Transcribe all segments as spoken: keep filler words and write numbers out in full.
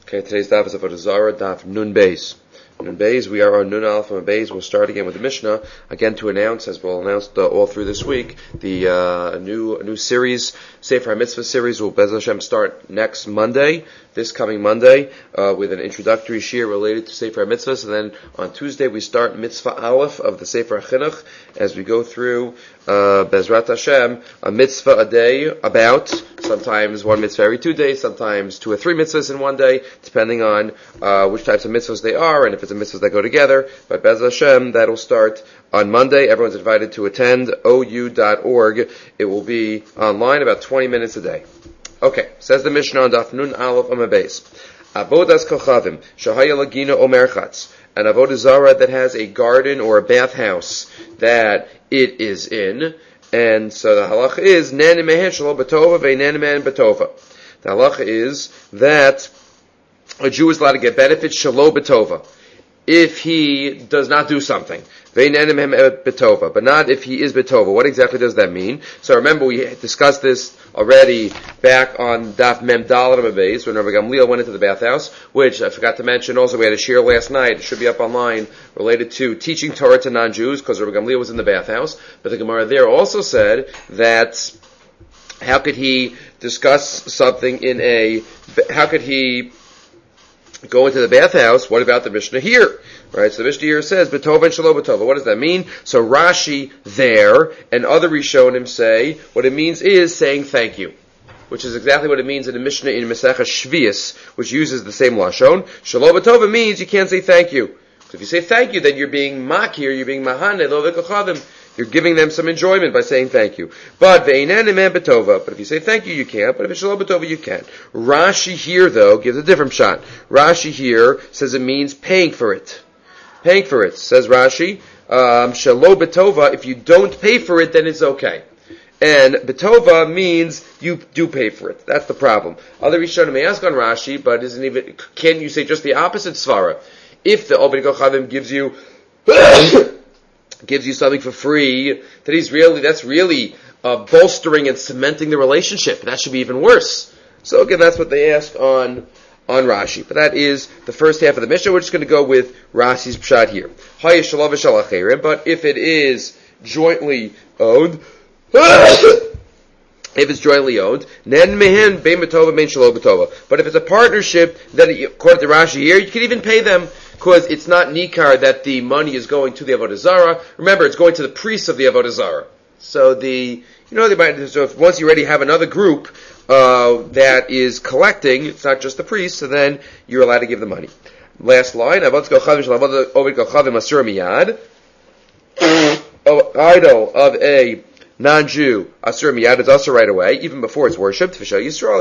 Okay, today's daf is Avodah Zarah, daf Nun Beis. Nun Beis, we are on Nun Aleph and Beis. We'll start again with the Mishnah, again to announce, as we'll announce the, all through this week, the uh, new new series, Sefer HaMitzvah series, will Bez Hashem start next Monday, this coming Monday, uh, with an introductory shir related to Sefer HaMitzvahs, and then on Tuesday we start Mitzvah Aleph of the Sefer HaChinuch, as we go through uh, Bezrat Hashem, a mitzvah a day, about, sometimes one mitzvah every two days, sometimes two or three mitzvahs in one day, depending on uh, which types of mitzvahs they are, and if it's a mitzvahs that go together. But Bez Hashem, that'll start on Monday. Everyone's invited to attend, O U dot org. It will be online about twenty minutes a day. Okay, says the Mishnah on Daf Nun Aleph Amud Beis. Avodas kochavim, shahaya lagina o merchatz. An avodah zarah that has a garden or a bathhouse that it is in. And so the halacha is, nani mehen shelo b'tova ve'nani mehen b'tova. The halacha is that a Jew is allowed to get benefits shelo b'tova if he does not do something. Ve'nani mehen b'tova, but not if he is b'tova. What exactly does that mean? So remember, we discussed this already back on Daf Mem Daled Amud Beis when Rabbi Gamliel went into the bathhouse, which I forgot to mention also. We had a shir last night, it should be up online, related to teaching Torah to non-Jews, because Rabbi Gamliel was in the bathhouse. But the Gemara there also said that how could he discuss something in a, how could he go into the bathhouse? What about the Mishnah here? Right, so the Mishnah here says, B'tova and Shelo B'tova. What does that mean? So Rashi there, and other Rishonim say, what it means is saying thank you. Which is exactly what it means in the Mishnah in Masechah Shvius, which uses the same Lashon. Shelo B'tova means you can't say thank you. So if you say thank you, then you're being makir, you're being mahane, lo v'kochavim. You're giving them some enjoyment by saying thank you. But ve'inani mehen b'tova. But if you say thank you, you can't. But if it's shelo b'tova, you can. Rashi here, though, gives a different shot. Rashi here says it means paying for it. Paying for it. Says Rashi, um, shelo b'tova, if you don't pay for it, then it's okay. And b'tova means you do pay for it. That's the problem. Other Rishonim may ask on Rashi, but isn't even, can you say just the opposite svara? If the Obed Kochavim gives you gives you something for free, that he's really, that's really uh, bolstering and cementing the relationship. That should be even worse. So again, that's what they ask on on Rashi. But that is the first half of the Mishnah. We're just going to go with Rashi's pshat here. But if it is jointly owned, if it's jointly owned, but if it's a partnership, then according to Rashi here, you can even pay them, because it's not nikar that the money is going to the Avodah Zarah. Remember, it's going to the priests of the Avodah Zarah. So the, you know, they might, so if once you already have another group uh, that is collecting, it's not just the priests, so then you're allowed to give the money. Last line, idol of a non-Jew, asur miyad, is also right away, even before it's worshipped. But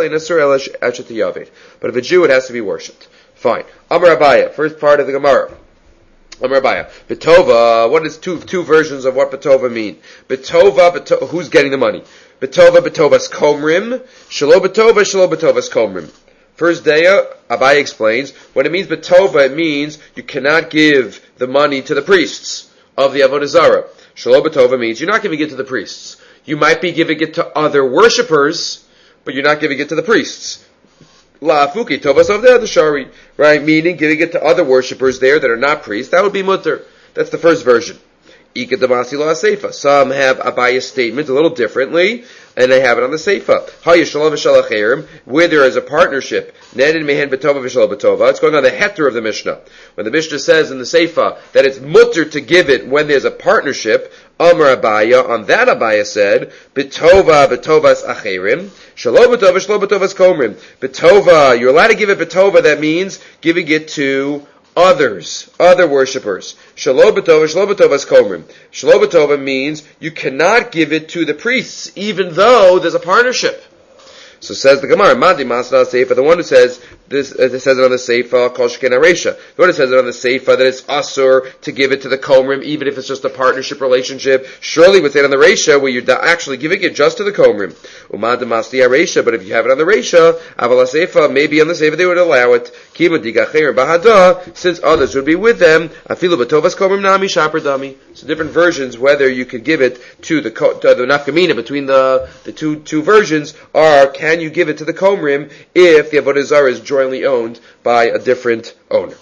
if a Jew, it has to be worshipped. Fine. Amar Abaya, first part of the Gemara. Amar Abaya. B'tova, what is two two versions of what B'tova mean? B'tova, B'tova, who's getting the money? B'tova, B'tovas komrim. Shelo B'tova, Shelo B'tovas komrim. First daya, Abaya explains, when it means B'tova, it means you cannot give the money to the priests of the Avodah Zarah. Shelo B'tova means you're not giving it to the priests. You might be giving it to other worshippers, but you're not giving it to the priests. La afuki tovas of the shari, right? Meaning giving it to other worshippers there that are not priests. That would be mutter. That's the first version. Ika damasi la seifa. Some have Abaya's statement a little differently, and they have it on the seifa. Hayishalav v'shalacherim, where there is a partnership. Nedin mehen b'tova v'shalav b'tova. It's going on the heter of the Mishnah. When the Mishnah says in the seifa that it's mutter to give it when there's a partnership, Amar Abaya, on that Abaya said, B'tova b'tovas acherim, Shelo b'tova, shelo b'tovas komrim. B'tova, you're allowed to give it b'tova, that means giving it to others, other worshippers. Shelo b'tova, shelo b'tovas komrim. Shelo b'tova means you cannot give it to the priests, even though there's a partnership. So says the Gemara, Madi Masna Seifa, the one who says this, uh, says it on the Seifa, Kol Sheken Aresha. The one who says it on the Seifa that it's asur to give it to the Komrim, even if it's just a partnership relationship, surely would say it on the Resha, where you're actually giving it just to the Komrim. Umad Masdi Aresha, but if you have it on the Resha, Avala Seifa, maybe on the Seifa they would allow it. Kima Digacher Bahada, since others would be with them, Afilu Batovas Komrim Nami Shaper Dami. So different versions, whether you could give it to the, to the Nafkamina between the, the two, two versions are can you give it to the Komrim if the Avodah Zarah is jointly owned by a different owner?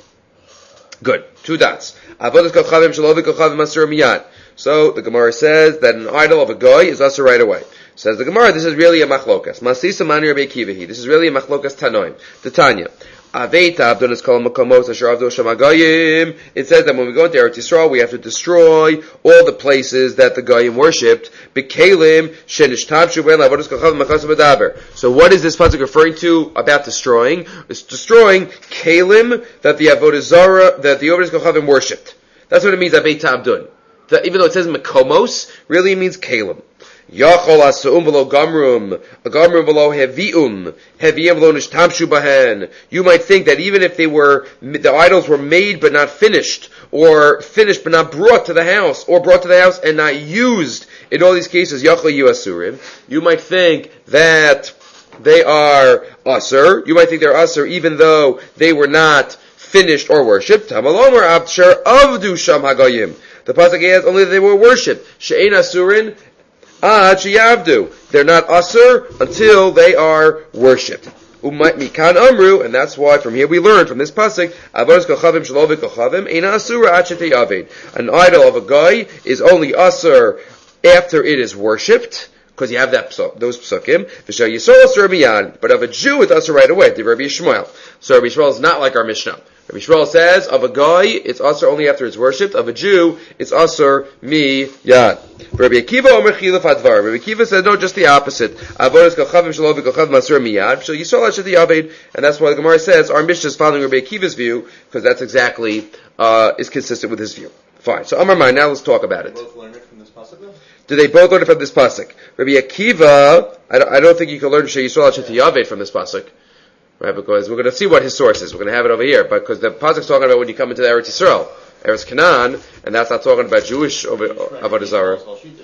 Good. Two dots. Avodas kochavim shelo v'kochavim asur miyad. So the Gemara says that an idol of a goy is asur right away. Says the Gemara, this is really a machlokas. Masisa mani Rabbi Akiva. This is really a machlokas tanoim. The Tanya. Aveita abdonis kol makomos asher avdu shamagayim. It says that when we go into Eretz Yisrael, we have to destroy all the places that the goyim worshipped. Bekalim shenishtabshu ben avodas kochavim machas b'daber. So what is this pasuk referring to about destroying? It's destroying kalim that the avodah zara that the avodas kochavim worshipped. That's what it means. Aveita abdun. Even though it says makomos, really it means kalim. Yachol asum v'lo gamrum, a gamrum v'lo hevium, hevium v'lo nishtamshu bahen. You might think that even if they were, the idols were made but not finished, or finished but not brought to the house, or brought to the house and not used, in all these cases, yachol yu asurim, you might think that they are asur, you might think they're asur even though they were not finished or worshipped. Tamalomer abshar avdu sham hagayim. The pasuk has only that they were worshipped. She'ein asurin, Ah, Yavdu. They're not asur until they are worshipped. Mikan amru, and that's why from here we learn from this pasuk, avodas kochavim shelo v'kochavim eina asura ad sheteyaved. An idol of a guy is only asur after it is worshipped, because you have that those psukim. V'shel yisrael asur miyad, but of a Jew it's asur right away. The Rabbi Yishmael. So Rabbi Yishmael is not like our Mishnah. Rabbi Yishmael says of a guy it's asur only after it's worshipped. Of a Jew it's asur miyad. Rabbi Akiva Omer Chilaf Advar. Rabbi Akiva said no, just the opposite. Avodas kochavim shelo v'kochavim asur miyad. V'shel yisrael ad sheteyaved, and that's why the Gemara says our Mishnah is following Rabbi Akiva's view because that's exactly uh, is consistent with his view. Fine. So Amar Mai, now let's talk about it. Both learn it from this pasuk, though? Do they both learn it from this pasuk? Rabbi Akiva, I don't, I don't think you can learn Shei Yisrael ad sheteyaved from this pasuk. Right, because we're going to see what his source is. We're going to have it over here, but because the pasuk's talking about when you come into the Eretz Yisrael, Eretz Canaan, and that's not talking about Jewish Avodah Zarah.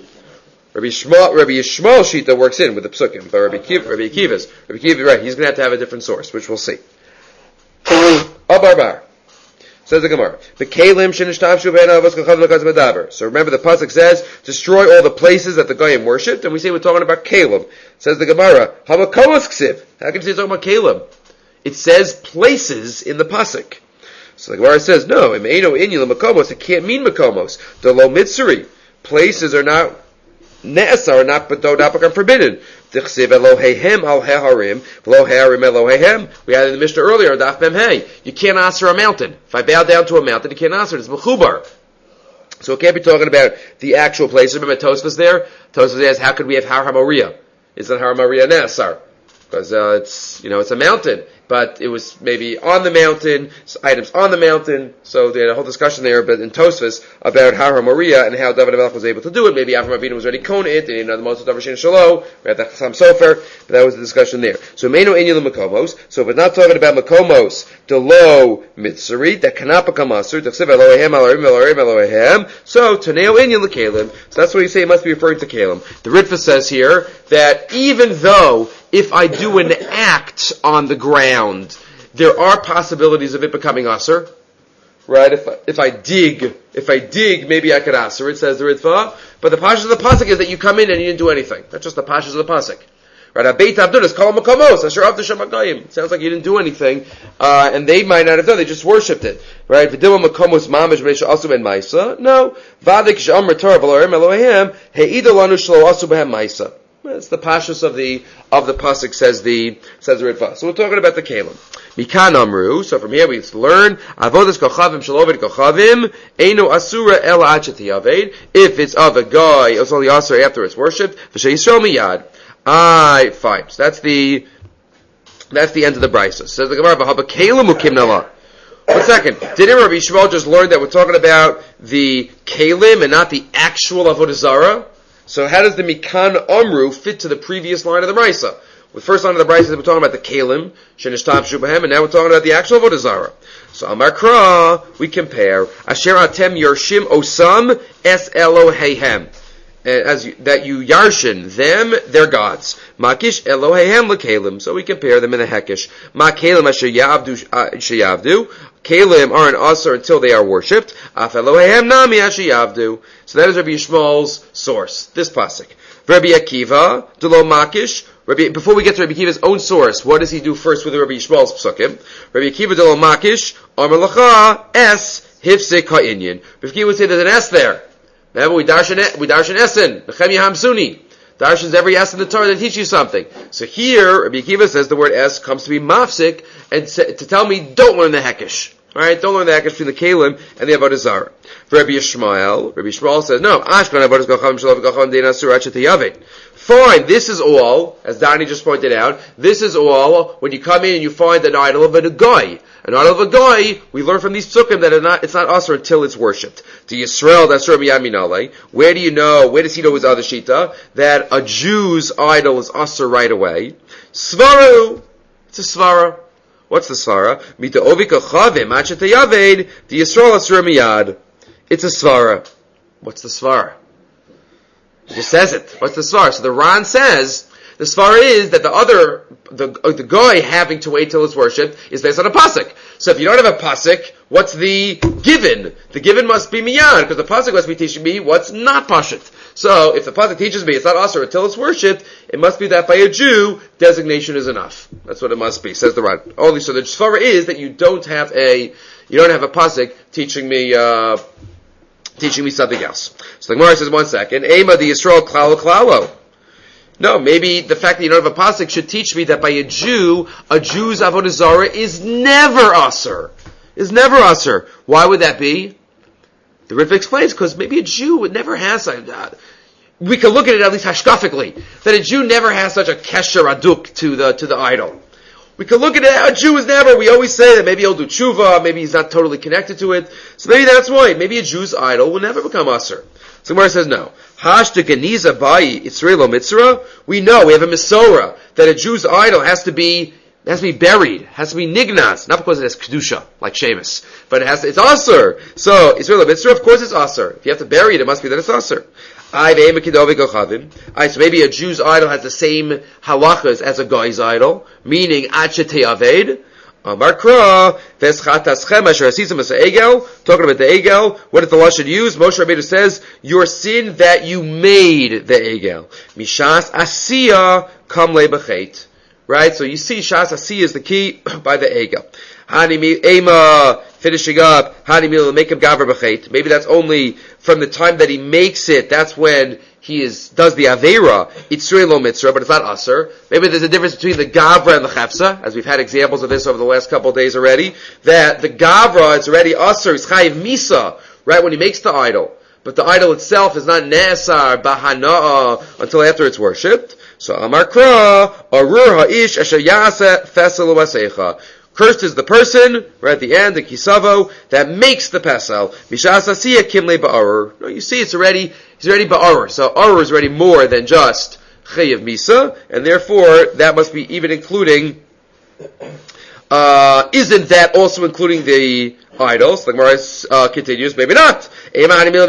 Rabbi Yishmael, Rabbi Yishmael Shita works in with the psukim, but Rabbi Akiva, Rabbi Akiva's, Rabbi Akiva, right? He's going to have to have a different source, which we'll see. Abar bar. Says the Gemara. So remember the pasuk says, destroy all the places that the Goyim worshipped, and we say we're talking about Kalim. Says the Gemara, Hamakomas ksiv. How can you say it's talking about Kalim? It says places in the pasuk. So the Gemara says, no, it can't mean makomos. The lo mitzri. Places are not ne'asar, are not but not forbidden. We had in the Mishnah earlier, Daf Mem Hey. You can't answer a mountain. If I bow down to a mountain, you can't answer it. It's mechubar. So it can't be talking about the actual place. Remember Tosfos there? Tosfos asks, how could we have Har HaMoriah? Isn't Har HaMoriah ne'asar? Because uh, it's, you know, it's a mountain. But it was maybe on the mountain, items on the mountain, so they had a whole discussion there but in Tosfos about Har HaMoriah and how David HaMelech was able to do it. Maybe Avram Avinu was already kona it, and he didn't know the most of Davar Shalom, we had the Chassam Sofer, but that was the discussion there. So Meinu Enyu Makomos, so if it's not talking about Makomos, the lo mitzri, that cannot become Asur, Tachsiv Elohehem, Elohim, Elohim, Elohehem, so Taneo Enyu L'Kalim, so that's what you say it must be referring to Kalim. The Ritva says here that even though if I do an act on the ground, there are possibilities of it becoming asur, right? If I, if I dig, if I dig, maybe I could asur. It says the Ritva, but the pashas of the pasuk is that you come in and you didn't do anything. That's just the pashas of the pasuk, right? Abeit abdunas kol makomos asher avdu shamagayim. Sounds like you didn't do anything, uh, and they might not have done. They just worshipped it, right? V'dilma makomos mamish b'neisha asu ben ma'isa. No, vadik she'amr Torah v'lorim Eloheim he'idu lanu shlo asu b'hem ma'isa. It's the pashas of the of the pasuk, says the says the Ritva. So we're talking about the kalim. Mikan amru. So from here we learn avodas kochavim shalovid kochavim einu asura el achet yaved. If it's of a guy, it's only asur after it's worshipped. V'shei yisrael miyad. I fine. So that's the that's the end of the brisa. Says the Gemara v'haba kalim ukim nala. One second. Didn't Rabbi Yishmael just learn that we're talking about the kalim and not the actual avodah zarah? So how does the Mikan Amru fit to the previous line of the Brisa? The first line of the Brisa, we're talking about the Kalim, Shenishtam Shubahem, and now we're talking about the actual Avodah Zarah. So Amar Kra, we compare, Asher Atem Yershim Osam Es Eloheihem. As you, that you yarshin them, their gods. Makish Eloheihem L'Kalim. So we compare them in the Hekesh. Ma Kalim Asher Yavdu Sheyavdu. Kalim are an asur until they are worshipped. Af Eloheihem Nami Asher Yavdu. So that is Rabbi Yishmael's source. This pasuk. Rabbi Akiva Delo Makish Rabbi, before we get to Rabbi Akiva's own source, what does he do first with the Rabbi Yishmael's psukim? Rabbi Akiva de lo makish, amar lacha, es, hifsik ha'inyan. Rabbi Akiva would say there's an S there. Remember, we darshan, we darshan Essen, Nechemia Hamsuni. Darshan's every S in the Torah that teach you something. So here, Rabbi Akiva says the word S comes to be mafsik, and to tell me, don't learn the hekesh. Alright, don't learn the hekesh between the Kalim and the Avodah Zarah. For Rabbi Yishmael, Rabbi Yishmael says, no, Ashkan Avodah Gacham Shalav Gacham Dein Asur Achet Yaved. Fine, this is all, as Donnie just pointed out, this is all when you come in and you find an idol of a guy. An idol of a guy, we learn from these psukim that it's not, it's not asur until it's worshipped. To Yisrael, that's Rabbi Yaminale. Where do you know, where does he know his other shita? That a Jew's idol is asur right away. Svaru, it's a svara. What's the svara? Mita ovika chavim, achet yaved, the Yisrael asur miyad. It's a svara. What's the svara? It just says it. What's the svara? So the Ran says, the svara is that the other, the uh, the guy having to wait till it's worshipped is based on a pasuk. So if you don't have a pasuk, what's the given? The given must be miyan, because the pasuk must be teaching me what's not pashut. So if the pasuk teaches me it's not asur until it's worshipped, it must be that by a Jew, designation is enough. That's what it must be, says the Ran. Only so the svara is that you don't have a, you don't have a pasuk teaching me, uh, teaching me something else. So the Gemara says, one second, Ema the Yisrael klalo klalo. No, maybe the fact that you don't have a pasuk should teach me that by a Jew, a Jew's avodah zarah is never asur. Is never asur. Why would that be? The Ritva explains, because maybe a Jew would never have such, uh, we can look at it at least hashkafically, that a Jew never has such a kesher aduk to the, to the idol. We can look at it, a Jew is never, we always say that maybe he'll do tshuva, maybe he's not totally connected to it. So maybe that's why. Maybe a Jew's idol will never become asur. So Gemara says no. Hash to Geniza Bayi Israel Mitzra. We know, we have a Mesorah, that a Jew's idol has to be, has to be buried, has to be nignas, not because it has kedusha, like Sheamus, but it has to, it's asur. So, Israel Mitzra, of course it's asur. If you have to bury it, it must be that it's asur. Alright, so maybe a Jew's idol has the same halachas as a guy's idol, meaning Achet Aved. Amar Kra, Veschatas Asher Asisam as Egel, talking about the Egel. What did the Lashon use? Moshe Rabbeinu says, your sin that you made the Egel. Mishas Asiya Kam Le B'chet. Right? So you see, Shas Asiya is the key by the Egel. Hani Ema, finishing up, Hani Mil, make him Gavra B'chet. Maybe that's only from the time that he makes it, that's when he is, does the Aveira, Itzrei lo Mitzra, but it's not Asur. Maybe there's a difference between the Gavra and the Chefsa, as we've had examples of this over the last couple of days already, that the Gavra, it's already Asur, it's Chayiv Misa, right, when he makes the idol. But the idol itself is not Ne'asar, Bahana'a, until after it's worshipped. So, Amar Kra, Arur Ha'ish, Asher Yasa, Fesel U'Asecha. Cursed is the person, right at the end, the Kisavo, that makes the Pesel. Mishas Asiya Kimle Ba'arur. No, you see, it's already, he's already Ba'arur. So Arur is already more than just Chayiv Misa, and therefore, that must be even including, uh, isn't that also including the idols? The Gemara uh, continues, maybe not. Still,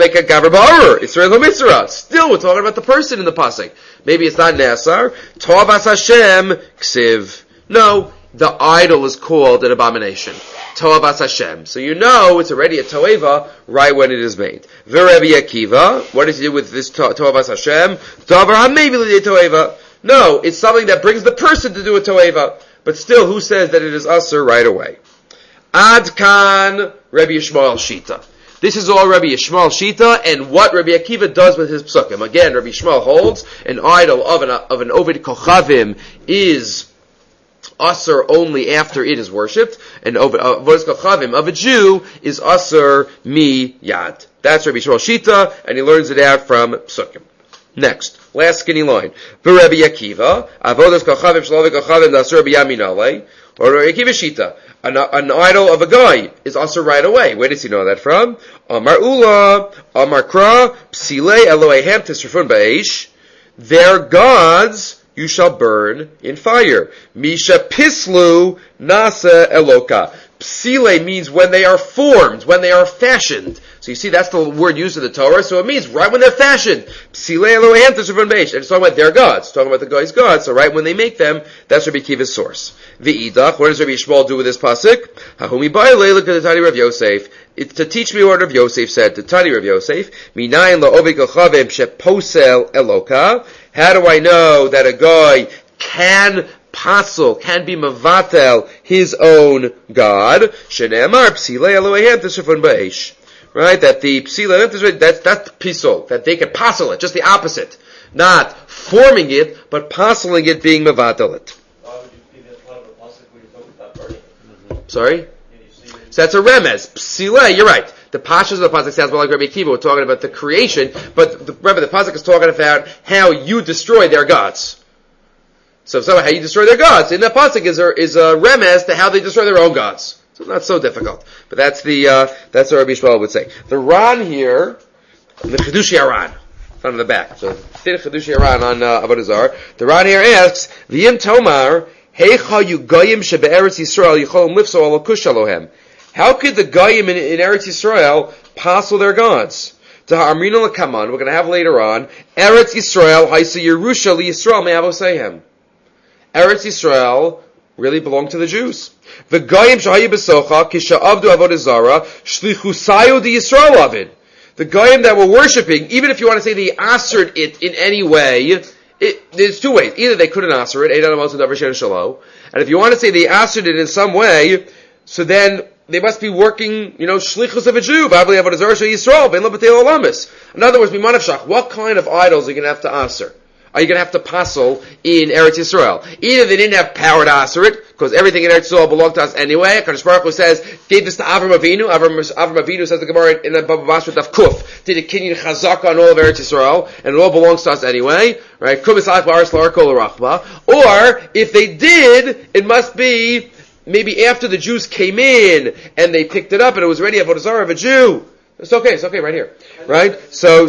we're talking about the person in the pasuk. Maybe it's not Nasar. Tovas Hashem Ksiv. No. The idol is called an abomination. Toavas Hashem. So you know it's already a toeva right when it is made. V'Rebbe Akiva, what does he do with this to- Toavas Hashem? Davar hamevi l'dei toeva. No, it's something that brings the person to do a toeva. But still, who says that it is asur right away? Ad kan Rebbe Yishmael Shita. This is all Rabbi Yishmael Shita, and what Rabbi Akiva does with his psukim. Again, Rabbi Yishmael holds an idol of an, of an Ovid Kochavim is asur only after it is worshipped, and avodas kochavim of a Jew is asur mi yad. That's Rabbi Yishmael Shita, and he learns it out from psukim. Next, last skinny line. Rabbi Akiva, avodas kochavim shalav kochavim asur biyaminale, or Rabbi Akiva Shita. An, an idol of a guy is asur right away. Where does he know that from? Amar Ula, Amar Kra, Psile Elohehem Tisrafun Ba'esh. Their gods you shall burn in fire. Misha Pislu Nasa Eloka. Psile means when they are formed, when they are fashioned. So you see, that's the word used in the Torah, so it means right when they're fashioned. Psile Elohem Tisrafun Ba'esh. And it's talking about their gods. It's talking about the guy's gods, so right when they make them, that's Rabbi Akiva's source. V'idach, what does Rabbi Yishmael do with this pasuk? Hahumi ba'ilei look at the Tani Rav Yosef. It's to teach me what Rav Yosef said. To Tani Rav Yosef, minayin la'ovik kochavim sheposel eloka. How do I know that a guy can pasel, can be mavatel his own God. Shenemar psilei Eloheim tishrufun ba'esh. Right? That the psilei, that's, that's pisol. That they can pasel it, just the opposite. Not forming it, but paseling it, being mavatel it. Why would you be that part of the pasuk when you talk about burning? Mm-hmm. Sorry? So that's a remez. Psilei, you're right. The pashas of the pasuk sounds more like Rabbi Akiva. We're talking about the creation, but the, remember the pasuk is talking about how you destroy their gods. So, so how you destroy their gods in that pasuk is a, is a remez to how they destroy their own gods. So it's not so difficult. But that's the uh, that's what Rabbi Shmuel would say. The Ran here, the Chedushi Aran, front of the back. So thin Chedushi Aran on uh, Avodah Zarah. The Ran here asks, V'yim Tomar Heicha you goyim shebe'eretz Yisrael yicholim lifso ala kush alohem. How could the goyim in, in Eretz Yisrael passel their gods? To ha'amrina l'kaman, we're going to have later on, Eretz Yisrael haisa Yerusha li Yisrael me'avoseihem. Eretz Yisrael really belonged to the Jews. The goyim shahayu besocha kisha avdu avodah zara shlichusayu di Yisrael avid. The goyim that were worshipping, even if you want to say they assered it in any way, it, there's two ways. Either they couldn't asser it, and if you want to say they assered it in some way, so then they must be working, you know, shlichus of a Jew. In other words, what kind of idols are you going to have to aser? Are you going to have to passel in Eretz Yisrael? Either they didn't have power to aser it, because everything in Eretz Yisrael belonged to us anyway. Kadosh Baruch Hu says, gave this to Avram Avinu. Avram, Avram Avinu says the Gemara in the Baba Basra of Kuf, did a kinyan chazaka on all of Eretz Yisrael, and it all belongs to us anyway. Right? Or if they did, it must be maybe after the Jews came in and they picked it up and it was ready avodah zarah of a Jew. It's okay. It's okay right here, right? So,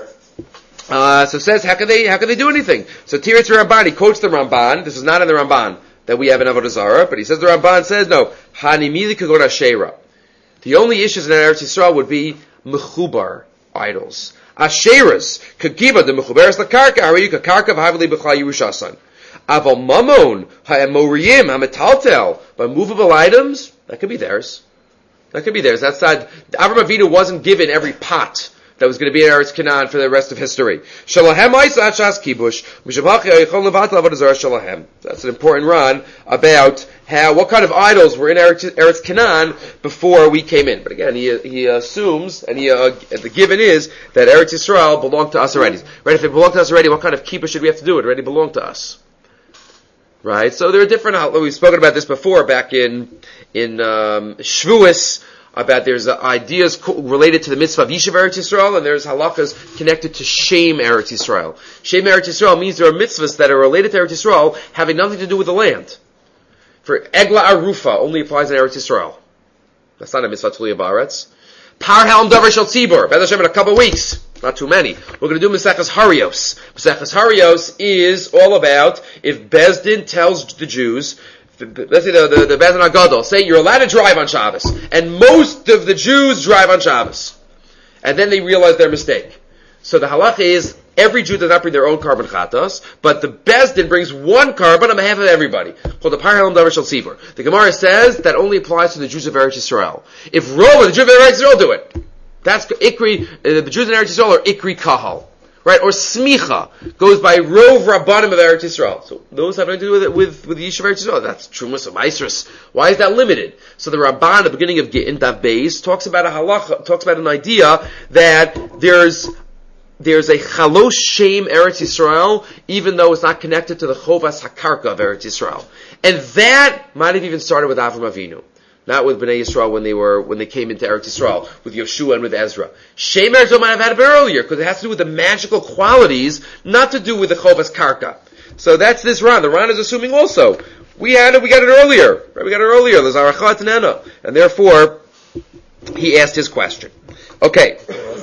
uh, so says how can they how can they do anything? So Tiritz Ramban, he quotes the Ramban. This is not in the Ramban that we have in avodah zarah, but he says the Ramban says no. Hanimili kagod Asherah. The only issues in Eretz Yisrael would be mechubar idols. Asherahs kagiva the mechuberes lakarka ariyu kakarka v'havli b'chal Yerushasan. Aval mamon ha'emoriyim ha'metaltel, but movable items, that could be theirs. That could be theirs. That's not, Avram Avinu wasn't given every pot that was going to be in Eretz Canaan for the rest of history. Shalahem ha'isa achas kibush, mishabach yichol levatel avodah zarah shalahem. That's an important run about how, what kind of idols were in Eretz, Eretz Canaan before we came in. But again, he, he assumes, and he, uh, the given is, that Eretz Yisrael belonged to us already. Right? If it belonged to us already, what kind of kibush should we have to do? It already belonged to us. Right, so there are different. We've spoken about this before back in in um, Shavuos about there's uh, ideas co- related to the mitzvah of Yishuv Eretz Yisrael, and there's halakas connected to Shem Eretz Yisrael. Shem Eretz Yisrael means there are mitzvahs that are related to Eretz Yisrael having nothing to do with the land. For Egla Arufa only applies in Eretz Yisrael. That's not a mitzvah Tluya Ba'aretz. Par Halm Davar Shel Tzibur. B'ez Hashem in a couple of weeks. Not too many. We're going to do Maseches Harios. Maseches Harios is all about if Bezdin tells the Jews, let's say the, the, the Bezdin HaGadol, say you're allowed to drive on Shabbos. And most of the Jews drive on Shabbos. And then they realize their mistake. So the halacha is, every Jew does not bring their own carbon chatas, but the Bezdin brings one carbon on behalf of everybody. Called the Par Halam Davar Shel Tzibur. The Gemara says that only applies to the Jews of Eretz Yisrael. If Rova, the Jews of Eretz Yisrael, do it, that's Ikri, uh, the Jews in Eretz Yisrael are Ikri Kahal. Right? Or Smicha goes by Rov Rabbanim of Eretz Yisrael. So those have nothing to do with it, with, with the Yishuv Eretz Yisrael. That's Trumas of Maisrus. Why is that limited? So the Ramban at the beginning of Gittin, Dav Beis, talks about a halacha, talks about an idea that there's There's a Chalosh Shem Eretz Yisrael, even though it's not connected to the Chovas HaKarka of Eretz Yisrael. And that might have even started with Avram Avinu. Not with Bnei Yisrael when they were, when they came into Eretz Yisrael, with Yeshua and with Ezra. Shem Eretz Yisrael might have had it earlier, because it has to do with the magical qualities, not to do with the Chovas Karka. So that's this Ran. The Ran is assuming also, we had it, we got it earlier. Right? We got it earlier. There's Arachat Nena. And therefore, he asked his question. Okay.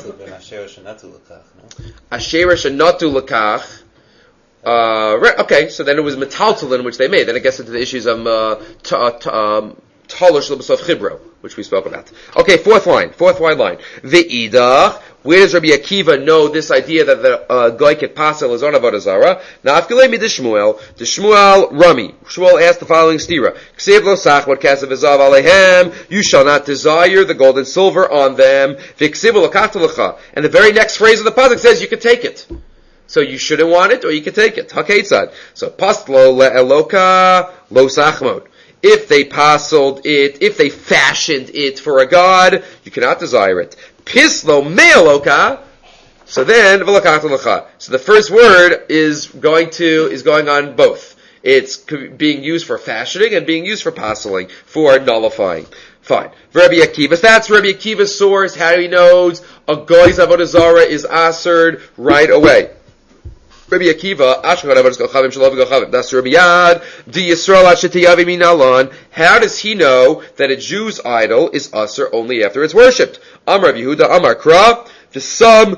Asherah Shenatu Lakach. Uh, right, okay, so then it was Metaltalin, which they made. Then it gets into the issues of uh, t- uh, t- um, Talosh L'Basov Chibro, which we spoke about. Okay, fourth line, fourth line line. Ve'idach, where does Rabbi Akiva know this idea that the uh, Goy Ket Pasel is on Avodah Zarah? Now, Afkilei mi Shmuel, the Shmuel Rami. Shmuel asked the following stira. Ksev lo sach, what kasav ezav alehem, you shall not desire the gold and silver on them. V'ksiv lo kachta lecha. And the very next phrase of the pasuk says you can take it. So you shouldn't want it, or you can take it. Hakeitzad. So pastlo le'eloka lo sachmod. If they pasoled it, if they fashioned it for a god, you cannot desire it. Pislo me'eloka. So then, so the first word is going to, is going on both. It's being used for fashioning and being used for pasoling, for nullifying. Fine. Rabbi Akiva. That's Rabbi Akiva's source. How he knows a goy's avodah zarah is asered right away. Rabbi Akiva, that's Rabbi Yad, Di Yisrael Ashetiyavi Minalon. How does he know that a Jew's idol is aser only after it's worshipped? Amar Yehuda, Amar Kra, the sum,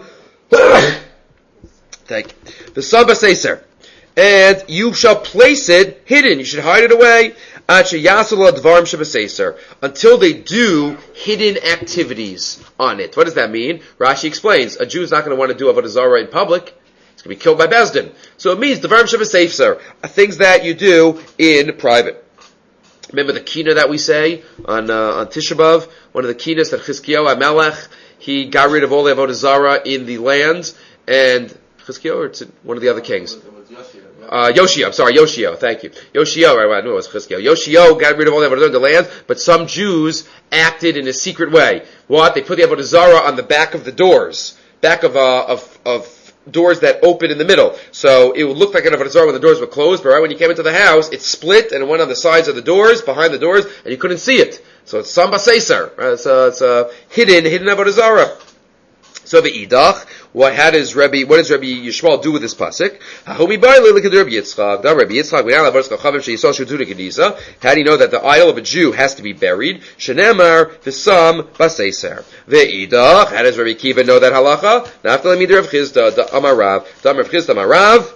thank you, the sum baseser. And you shall place it hidden. You should hide it away. Until they do hidden activities on it. What does that mean? Rashi explains, a Jew is not going to want to do avodah zarah in public. He's going to be killed by Beis Din. So it means dvarim shebesefer, things that you do in private. Remember the kina that we say on uh, on Tisha B'Av? One of the kinas that Chizkiyahu HaMelech, he got rid of all the avodah zarah in the lands, and Chizkiyahu, or it's one of the other kings? Uh, Yoshio, I'm sorry, Yoshio, thank you. Yoshio, right, I knew it was Chizkiyahu. Yoshio got rid of all the avodah zarah in the land, but some Jews acted in a secret way. What? They put the avodah zarah on the back of the doors, back of uh, of of doors that open in the middle. So it would look like an avodah zarah when the doors were closed, but right when you came into the house, it split and it went on the sides of the doors, behind the doors, and you couldn't see it. So it's samba seiser. Right? It's a, it's a hidden, hidden avodah zarah. So the idach, what how does Rabbi what does Rabbi Yishmael do with this pasuk? How do you know that the idol of a Jew has to be buried? Shenemar v'sam baseser. The idach, how does Rabbi Akiva know that halacha? Naftali midar of Chizda, the Amarav, the Amar of Chizda Amarav.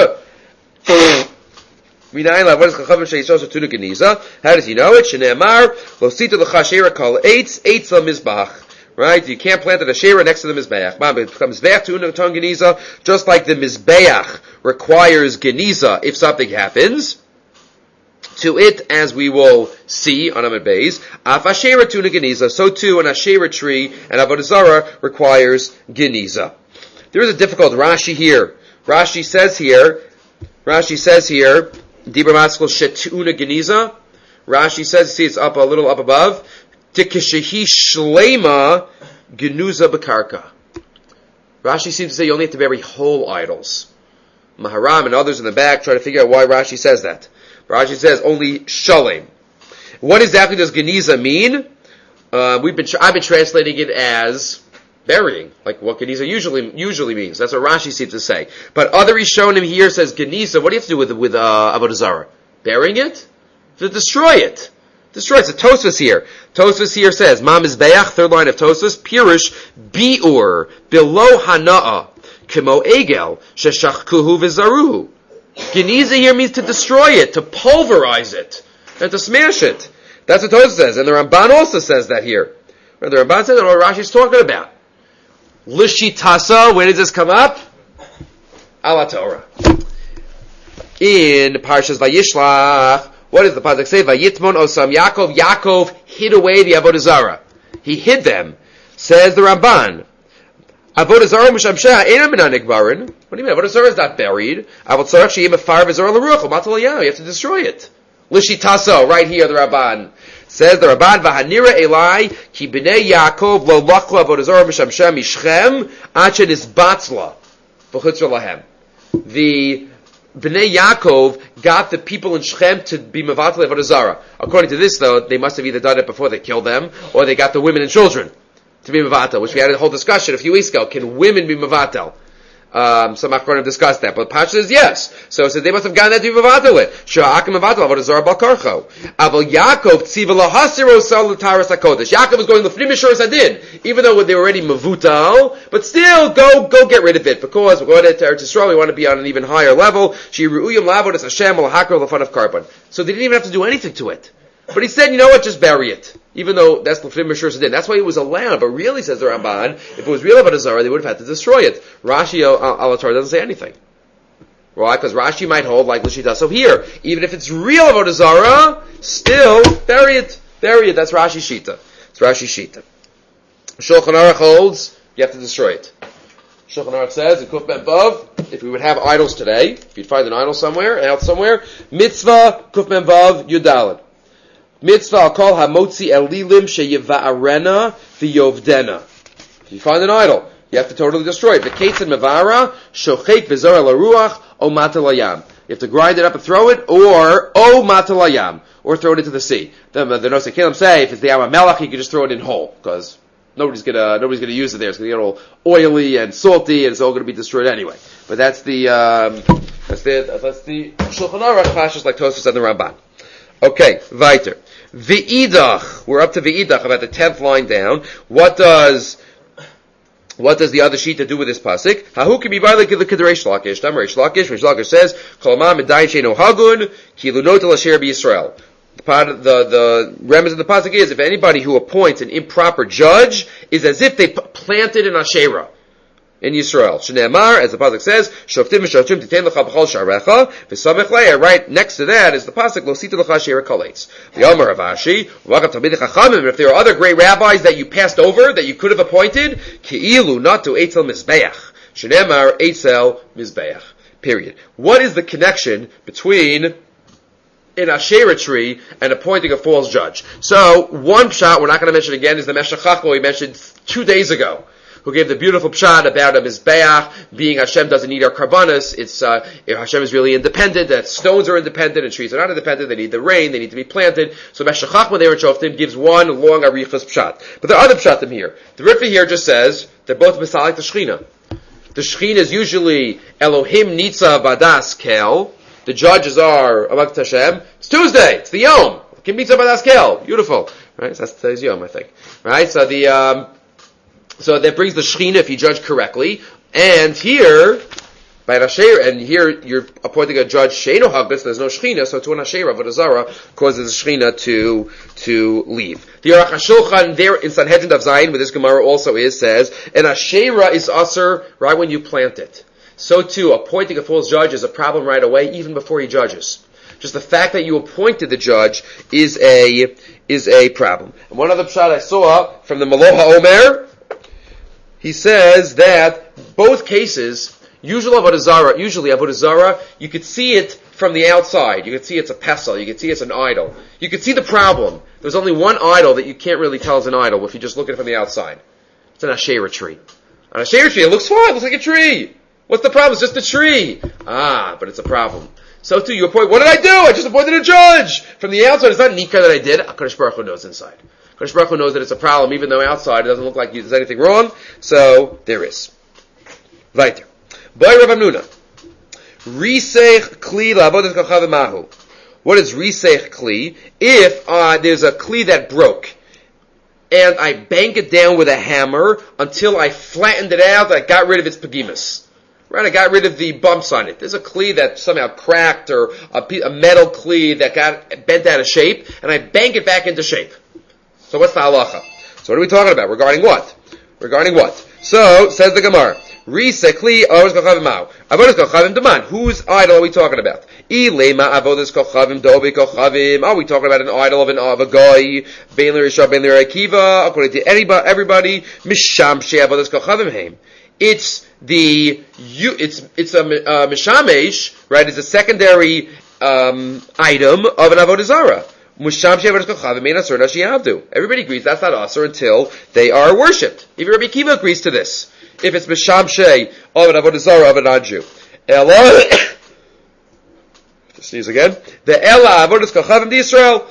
How does he know it? Shenemar losita l'chashera kol eitz eitz l'mizbach. Right? You can't plant an Asherah next to the Mizbeach. It becomes Mizbeach to Unaton Geniza, just like the Mizbeach requires Geniza if something happens to it, as we will see on Amud Beis. Af Asherah to Geniza, so too an Asherah tree and avodah zarah requires Geniza. There is a difficult Rashi here. Rashi says here, Rashi says here, Dibra Maskal Shetuna Geniza. Rashi says, see it's up a little up above, Tikishehi shlema genuza bekarka. Rashi seems to say you only have to bury whole idols. Maharam and others in the back try to figure out why Rashi says that. Rashi says only shalem. What exactly does geniza mean? Uh, we've been I've been translating it as burying, like what geniza usually usually means. That's what Rashi seems to say. But other Rishonim here says geniza. What do you have to do with with uh, avodah zarah? Burying it? To destroy it. Destroys it. Tosfos here. Tosfos here says, Ma Mizbeach, third line of Tosfos, Pirush, Bi'ur, below Hana'a, Kimo Egel, Sheshachkuhu Vizaruhu. Geniza here means to destroy it, to pulverize it, and to smash it. That's what Tosfos says. And the Ramban also says that here. The Ramban says that what Rashi's talking about. Lishitasa, where does this come up? Ala Torah. In Parshas Vayishlach, what does the pasuk say? Vayitmon osam Yaakov. Yaakov hid away the avodah zarah. He hid them. Says the Ramban. Avodah zarah mishamsha ena minanik barin. What do you mean? Avodah zarah is not buried. Avodah zarah she'im afar v'zarah l'ruach u'matal yah. You have to destroy it. Lishitaso, right here, the Ramban says the Ramban v'hanira elai ki b'nei Yaakov lo lachlu avodah zarah mishamsha mishchem achen isbatzla v'chutzra lahem. The Bnei Yaakov got the people in Shechem to be mevatel avodah zarah. According to this, though, they must have either done it before they killed them, or they got the women and children to be mevatel, which we had a whole discussion a few weeks ago. Can women be mevatel? Um, some Achronim discussed that, but Pasha says yes. So, so they must have gotten that to be mevatel it. Sha'akim mevatel avodah zarah bal karcho. Aval Yaakov tziva lahasiro sal l'taras hakodesh. Yaakov was going l'fnim mishur sadin, even though they were already mevutal, but still go go get rid of it because we're going to Eretz Yisrael. We want to be on an even higher level. She ru'uyim lavodas Hashem l'hakar l'fan of karban. So they didn't even have to do anything to it. But he said, you know what, just bury it. Even though that's l'fnim mishur sadin. That's why it was allowed. But really, says the Ramban, if it was real avodah zarah, they would have had to destroy it. Rashi al Torah doesn't say anything. Why? Because Rashi might hold like Lashita. So here, even if it's real avodah zarah, still bury it. Bury it. That's Rashi Shita. It's Rashi Shita. Shulchan Aruch holds you have to destroy it. Shulchan Aruch says in Kuf Ben Bov, if we would have idols today, if you'd find an idol somewhere, out somewhere, mitzvah kuf mem vav yudalad. Mitzvah I'll call hamotzi elilim sheyiva'arena v'yovdena. If you find an idol, you have to totally destroy it. V'ketzin mevara shochek v'zor el haruach o matalayam. You have to grind it up and throw it, or o matalayam, or throw it into the sea. The the Nosei Kelim say if it's the Yam HaMelech, you can just throw it in whole, because nobody's gonna nobody's gonna use it there. It's gonna get all oily and salty, and it's all gonna be destroyed anyway. But that's the um, that's the that's the Shulchan Aruch Pashas like Tosfos and the Ramban. Okay, weiter. V'idach. We're up to V'idach, about the tenth line down. What does what does the other shita do with this pasuk? Hahu can be violent to the Reish Lakish. Tam Reish Lakish. Reish Lakish says, "Kol ma medayin sheino hagun ki lunot el asher b'Yisrael." The part of the the remez of the pasuk is if anybody who appoints an improper judge is as if they p- planted an asherah in Yisrael. Shneimar, as the pasuk says, "Shoftim v'shoftim titein lecha b'chol sharecha v'samech le'er." Right next to that is the pasuk "Lo sita lecha asherah kaletz." The Omer of Ashi, "V'agav talmidei chachamim." If there are other great rabbis that you passed over that you could have appointed, ki'ilu not to eitzel mizbeach. Shneimar eitzel mizbeach. Period. What is the connection between an Asherah tree and appointing a false judge? So, one pshat we're not going to mention again is the Meshech Chochmah we mentioned two days ago, who gave the beautiful pshat about a Mizbeach being Hashem doesn't need our karbanos. It's, uh, Hashem is really independent, that stones are independent and trees are not independent, they need the rain, they need to be planted. So Meshech Chochmah there in Shoftim gives one long arichas pshat. But there are other pshatim here. The Ritva here just says, they're both misalik the Shechina. The Shechina is usually Elohim Nitzav Badas Kel. The judges are Amak Hashem. It's Tuesday. It's the Yom. Kim Nitzav Badas Kel. Beautiful. Right? So that's today's Yom, I think. Right? So the, um, so that brings the Shechina if you judge correctly. And here, by Asher, and here you're appointing a judge Sheino Haggis, so there's no Shechina, so to an Asherah, Avodah Zarah causes the Shechina to, to leave. The Aruch HaShulchan there in Sanhedrin Daf Zayin, where this Gemara also is, says, an Asherah is usher right when you plant it. So too, appointing a false judge is a problem right away, even before he judges. Just the fact that you appointed the judge is a, is a problem. And one other pshat I saw from the Maloha Omer, he says that both cases, usually Avodah Zarah, usually Avodah Zarah, you could see it from the outside. You could see it's a pesel. You could see it's an idol. You could see the problem. There's only one idol that you can't really tell is an idol if you just look at it from the outside. It's an Asherah tree. An Asherah tree, it looks fine. It looks like a tree. What's the problem? It's just a tree. Ah, but it's a problem. So too, you appoint, what did I do? I just appointed a judge. From the outside, it's not Nika that I did. HaKadosh Baruch Hu knows inside. HaKadosh Baruch Hu knows that it's a problem, even though outside it doesn't look like there's anything wrong. So, there is. Weiter. By Rav Hamnuna. Riseich kli la'avodas kochav mahu. What is riseich kli? If uh, there's a kli that broke, and I bang it down with a hammer until I flattened it out, I got rid of its pagimas. Right, I got rid of the bumps on it. There's a kli that somehow cracked, or a, a metal kli that got bent out of shape, and I bang it back into shape. So what's the halacha? So what are we talking about? Regarding what? Regarding what? So, says the Gemara, Risa kli avodas kochavim ma'u. Avodas kochavim deman. Whose idol are we talking about? Ilema avodas kochavim dobi kochavim. Are we talking about an idol of an of a guy? Bein l'risha, bein l'rekiva. According to anybody, everybody, mishamshe avodas kochavim heim. It's the you. It's it's a uh, mishamesh, right? It's a secondary um, item of an avodah zarah. Everybody agrees that's not asur until they are worshipped. Even Rabbi Kiva agrees to this. If it's mishamshe of an avodah zarah of a non-Jew, Ella, sneeze again. The Ella avodas kochavim d'Yisrael.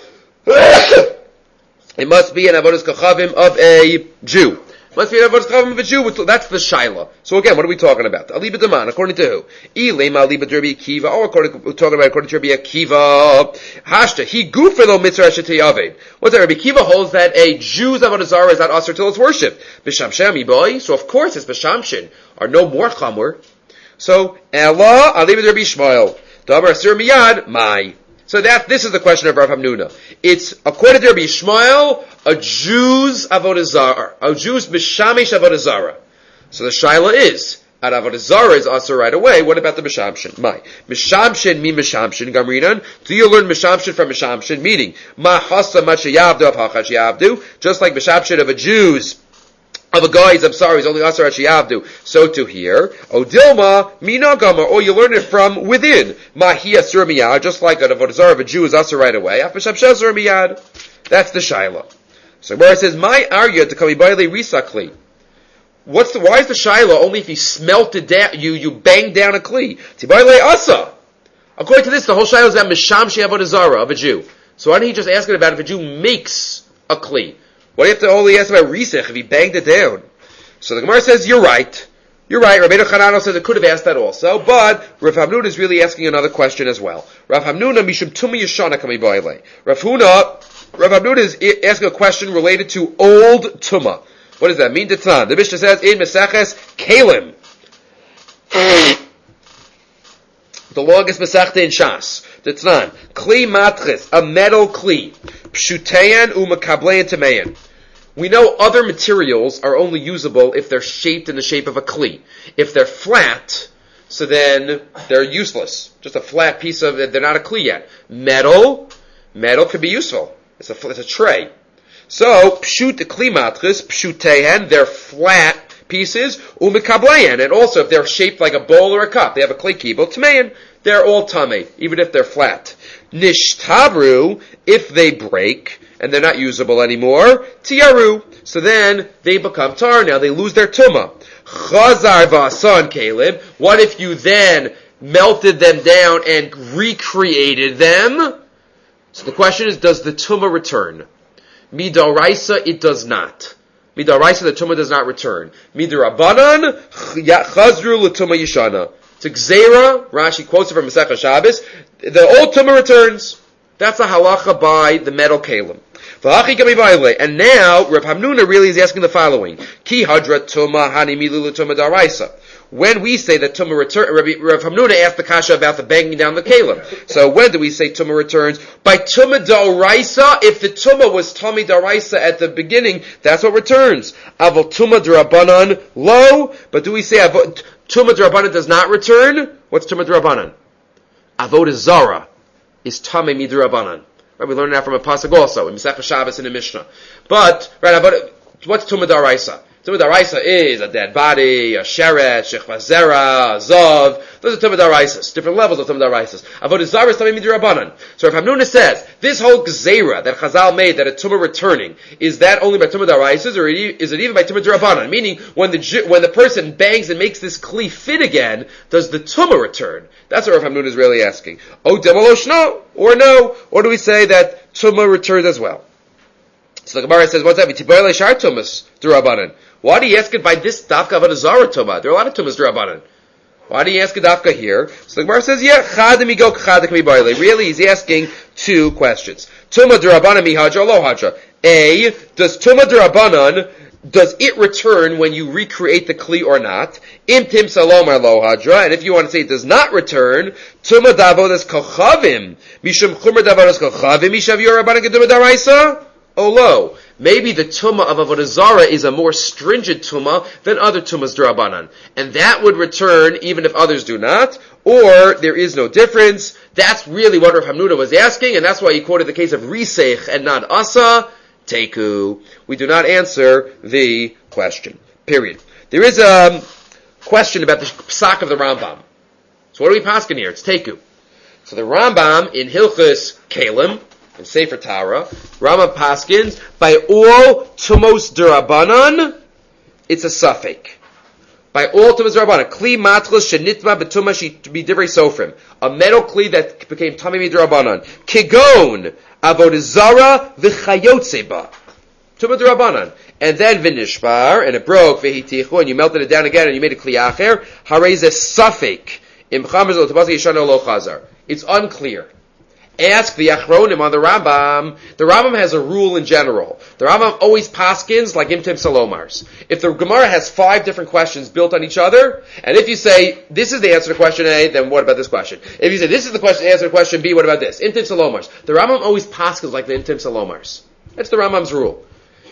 It must be an avodas kochavim of a Jew. Must be an avodas kochavim of a Jew. That's the shaila. So again, what are we talking about? Aliba Daman, according to who? Ilema aliba to Rabbi Akiva. Oh, according we're talking about according to Rabbi Akiva. Hashta he gufelo mitzvah shetayaved. What's that? Rabbi Akiva holds that a Jew's avodah zarah is not asur till it's worshipped. B'shamshem boy. So of course it's b'shamshin are no more chamur. So Allah aliba to Rabbi Shmuel. Dabar asur miyad mai. So that this is the question of Rav Hamnuna. It's according to Rabbi Shmuel, a Jew's avodah zarah, a Jew's mishamish avodah zarah. So the shaila is at avodah zarah is also right away. What about the mishamshin? My mishamshin mi mishamshin gamrinan. Do you learn mishamshin from mishamshin? Meaning ma hasa machayavdu of hachashiyavdu, just like mishamshin of a Jew's Of a guys, I'm sorry, it's only Asar Ashiyavdu. So to here, Odilma, Minagama, or you learn it from within. Mahi Asur Miyad, just like an Avodah Zarah of a Jew is Asur right away. Afashab Shazur Miyad. That's the Shaila. So where it says, My arya to Kamibaile Risakli. What's the, why is the Shaila only if you smelt it down, you, you bang down a Kli? Tibaile Asa. According to this, the whole Shaila is about Misham She Avodah Zarah of a Jew. So why didn't he just ask it about if a Jew makes a Kli? Why do you have to only ask about Risech if he banged it down? So the Gemara says, you're right. You're right. Rabbeinu Chanano says it could have asked that also, but Rav Hamnuna is really asking another question as well. Rav Hamnuna, Mishum Tumi Yashana Kami Baile. Rav Huna, Rav Hamnuna is asking a question related to old Tuma. What does that mean? The Tnan. The Mishnah says, in Meseches, Kalim. The longest Masechta in Shas. The Tnan. Kli Matris, a metal Kli. Pshuteyan umakableyan tameyan. We know other materials are only usable if they're shaped in the shape of a Kli. If they're flat, so then they're useless. Just a flat piece of, they're not a Kli yet. Metal, metal could be useful. It's a, it's a tray. So, pshut Kli Matris, pshuteyan, they're flat pieces, umikableyan, and also if they're shaped like a bowl or a cup, they have a Kli kibel, tameyan, they're all tame, even if they're flat. Nishtabru, if they break, and they're not usable anymore, tiyaru, so then they become tar, now they lose their tumah. Chazar v'asan Caleb, what if you then melted them down and recreated them? So the question is, does the tumah return? Midaraisa, it does not. Midaraisa, the tumah does not return. Midarabanan, chazru l'tumah yishana. To Gzeira, Rashi quotes it from Masechah Shabbos, the old tumah returns. That's a halacha by the metal kalim. And now, Rav Hamnuna really is asking the following. Ki hadra tumah hani milu tumah daraisa. When we say that tumah returns, Rav Hamnuna asked the kasha about the banging down the kalim. So when do we say tumah returns? By tumah daraisa, if the tumah was tumah daraisa at the beginning, that's what returns. Avol tumah darabanan lo, but do we say avol, Tumah D'Rabbanan does not return? What's Tumah D'Rabbanan? Avodah Zara is Tamei Midrabbanan. Right, we learned that from a pasuk also in Masechah Shabbos in the Mishnah. But right, avodah, what's Tumah D'Araisa? Tumah D'Araisa is a dead body, a sheret, shechva zera, a zav. Those are Tumah D'Araisas, different levels of Tumah D'Araisas. Avodah Zara is Tamei Midrabbanan. So if Hamnuna says this whole gzeira that Chazal made that a tumah returning, is that only by Tumah D'Araisas or is it even by Tumah D'Rabbanan? Meaning when the when the person bangs and makes this kli fit again, does the tumah return? That's what Rav Hamnuna is really asking. Oh, demolosh no or no, or do we say that tumah returns as well? So the Gemara says, what's that? V'tiboyle shar tumas D'Rabbanan. Why do you ask it by this dafka of a zara tumah? There are a lot of tumas D'Rabbanan. Why do you ask a dafka here? So the Gemara says, yeah, chadami go chadami boyle. Really, he's asking two questions. Tumah D'Rabbanan mihadra lo hadra. A, does tumah D'Rabbanan, does it return when you recreate the kli or not? Im tim salomar lo hadra. And if you want to say it does not return, tumah davodas kochavim mishum chumer davodas kochavim mishav yorabbanan gedumah daraisa. Oh, lo. Maybe the tumah of Avodah Zarah is a more stringent tumah than other tumahs D'Rabbanan. And that would return even if others do not, or there is no difference. That's really what Rav Hamnuna was asking, and that's why he quoted the case of Risech and not Asa. Teku. We do not answer the question. Period. There is a question about the psak of the Rambam. So what are we pasking here? It's Teku. So the Rambam in Hilchus Kalim, in Sefer Torah, Rambam paskins, by all tumos D'Rabbanan, it's a suffix. By all tumos D'Rabbanan, kli matchus shenitma betuma she be divrei sofrim, a metal kli that became tamei D'Rabbanan, kigon avodah zara v'chayotze ba, tumos D'Rabbanan, and then v'nishbar, and it broke v'hitichu, and you melted it down again, and you made a kli acher, harei ze suffix im chamez lo tabasi yishano lo chazar. It's unclear. Ask the Achronim on the Rambam. The Rambam has a rule in general. The Rambam always paskins like Imtim Salomars. If the Gemara has five different questions built on each other, and if you say, this is the answer to question A, then what about this question? If you say, this is the question, answer to question B, what about this? Imtim Salomars. The Rambam always paskins like the Imtim Salomars. That's the Rambam's rule.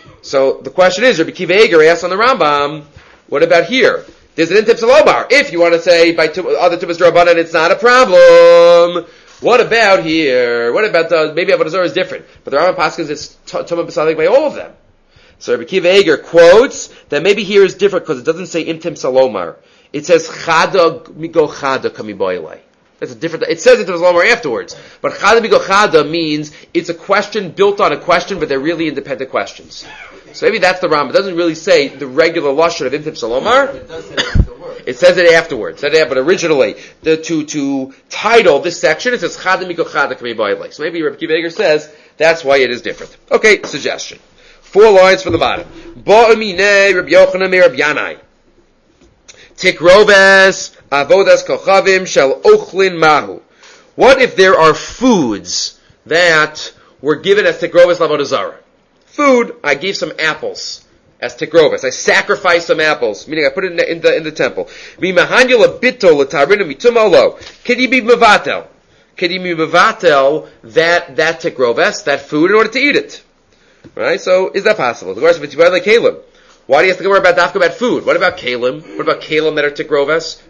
So the question is, Rabbi Kiva Eger asks on the Rambam, what about here? There's an Imtim Salomar. If you want to say by two, other Tumas D'Rabbanan, it's not a problem. What about here? What about the, maybe Avodah Zarah is different, but the Rambam paskins it's Tumah B'Sadik by all of them. So Rabbi Akiva Eiger quotes that maybe here is different because it doesn't say Intim Salomar. It says Chada Migo Chada Kamiboyle. That's a different, it says Intim Salomar afterwards. But Chada Migo Chada means it's a question built on a question, but they're really independent questions. So maybe that's the Rambam. It doesn't really say the regular lashon of Intim Salomar. It does say it afterwards. It says it afterwards. But originally, the, to, to title this section, it says Chada Migo Chada Kamiboyle. So maybe Rabbi Akiva Eiger says that's why it is different. Okay, suggestion. Four lines from the bottom. Ba'amine Rabbi Yochanan me Rabbi Yanai. Tikroves avodas kochavim shel ochlin mahu. What if there are foods that were given as tikroves lavodah zara? Food, I gave some apples as tikroves. I sacrificed some apples, meaning I put it in the, in the, in the temple. Mimahanyula bitol l'tarina mitumolo. Can you be mevatel? Can you be mevatel that, that tikroves, that food, in order to eat it? Right? So, is that possible? The Gemara says, like kalim. Why do you have to go about dafka about food? What about kalim? What about kalim that are tikroves?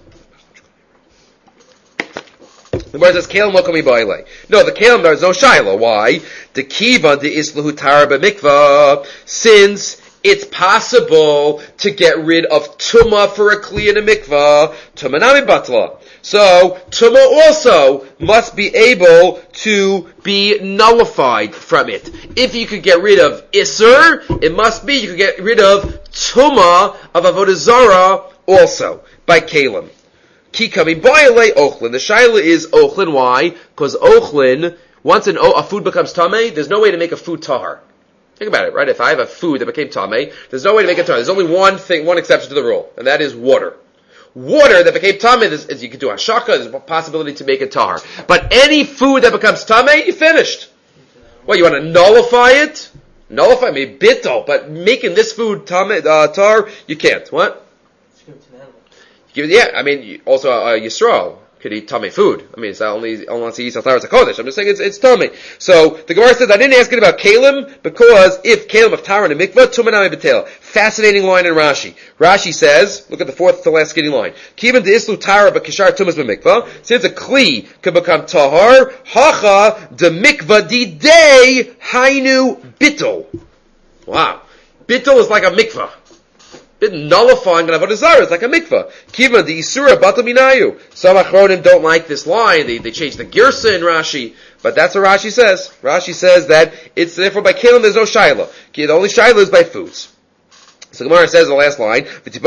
The Gemara says, kalim lo kami ba'ilei. No, the kalim, there is no shaila. Why? The kiva de islahu tara b'mikvah. Since it's possible to get rid of tuma for a kli in a mikvah, tuma nami batla. So, Tumah also must be able to be nullified from it. If you could get rid of Isser, it must be you could get rid of Tumah of Avodah Zarah also, by Kalim. Ki kami ba'alei ochlin. The shaila is ochlin. Why? Because ochlin, once an o, a food becomes tamei, there's no way to make a food tahar. Think about it, right? If I have a food that became tamei, there's no way to make it tahar. There's only one thing, one exception to the rule, and that is water. Water that became tamei, as you could do hashaka, there's a possibility to make it tahar. But any food that becomes tamei, you finished. What, you want to nullify it? Nullify, maybe bittul, but making this food tamei, uh, tar, you can't. What? Yeah, I mean, also uh, Yisrael could eat tamei food. I mean, it's not only unless he eats al taras hakodesh. I'm just saying it's it's tamei. So the Gemara says I didn't ask it about kalim because if kalim of tara and mikvah tumanami betel. Fascinating line in Rashi. Rashi says, look at the fourth to last skinny line. Kivan de islu tara b'kishar tumas b'mikvah. Since a kli can become tahar, hacha de mikvah di day hainu bittul. Wow, bittul is like a mikvah. Bit nullifying an avodah zarah is like a mikvah. Kiva the isura batal minayu. Some achronim don't like this line. They they change the girsa in Rashi, but that's what Rashi says. Rashi says that it's therefore by kalim there's no shaila. The only shaila is by foods. So Gemara says in the last line,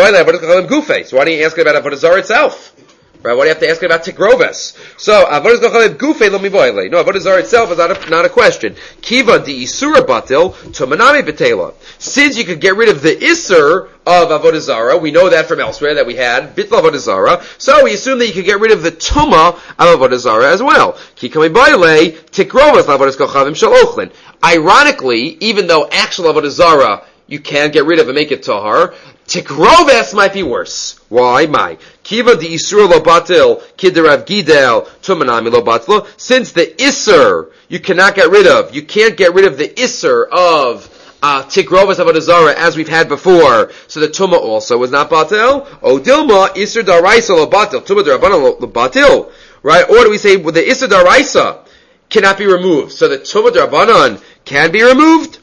so why don't you ask about avodah zarah itself? Right? Why do you have to ask about tikroves? So avodah zarah gufe lo miboyle. No, avodah zarah itself is not a, not a question. Kiva the isura batil tomanami betela. Since you could get rid of the isur of avodah zarah, we know that from elsewhere that we had bitl avodah zarah. So we assume that you could get rid of the tuma of avodah zarah as well. Ki kami boyle tikroves lavodas kochavim shel ochlin. Ironically, even though actual avodah zarah you can get rid of and make it tahar, tikroves might be worse. Why? My kiva the isur lo batil kiderav gidel tumanami lo batlo. Since the isur you cannot get rid of, you can't get rid of the isur of Uh, tikrovas avodah zarah as we've had before, so the tuma also was not batil. O dilma isur daraisa lo batil, tuma darabana lo batil, right? Or do we say well, the isur daraisa cannot be removed, so the tuma darabanan can be removed?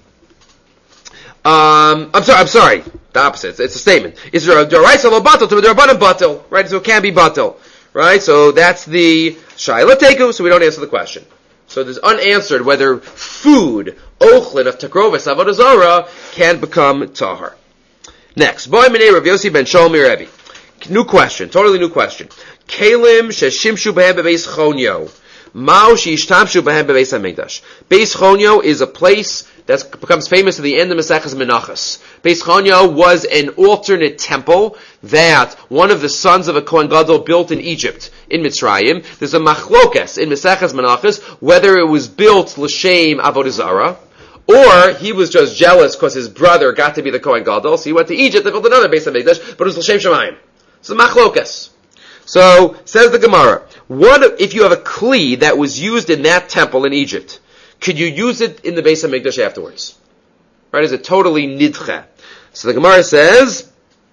Um, I'm sorry, I'm sorry, the opposite. It's, it's a statement. Isur daraisa lo batil, tuma darabanan batil, right? So it can be batil, right? So that's the shaila teku. So we don't answer the question. So there's unanswered whether food, ochlin of takrovis avodah zarah, can become tahar. Next, boy minei Rav Yossi ben Sholmi Rebbe. New question, totally new question. Kalim sheshimshu behem bebeis chonyo, mao sheishtamshu behem bebeis hamikdash. Beis chonyo is a place that becomes famous at the end of Maseches Menachos. Beis Chonyo was an alternate temple that one of the sons of a Kohen Gadol built in Egypt, in Mitzrayim. There's a machlokes in Maseches Menachos whether it was built l'shem avodah zarah, or he was just jealous because his brother got to be the Kohen Gadol, so he went to Egypt and built another Beis Hamikdash, but it was l'shem Shemayim. So machlokes. So, says the Gemara, what if you have a kli that was used in that temple in Egypt? Could you use it in the Beis Hamikdash afterwards? Right? Is it totally nidche? So the Gemara says,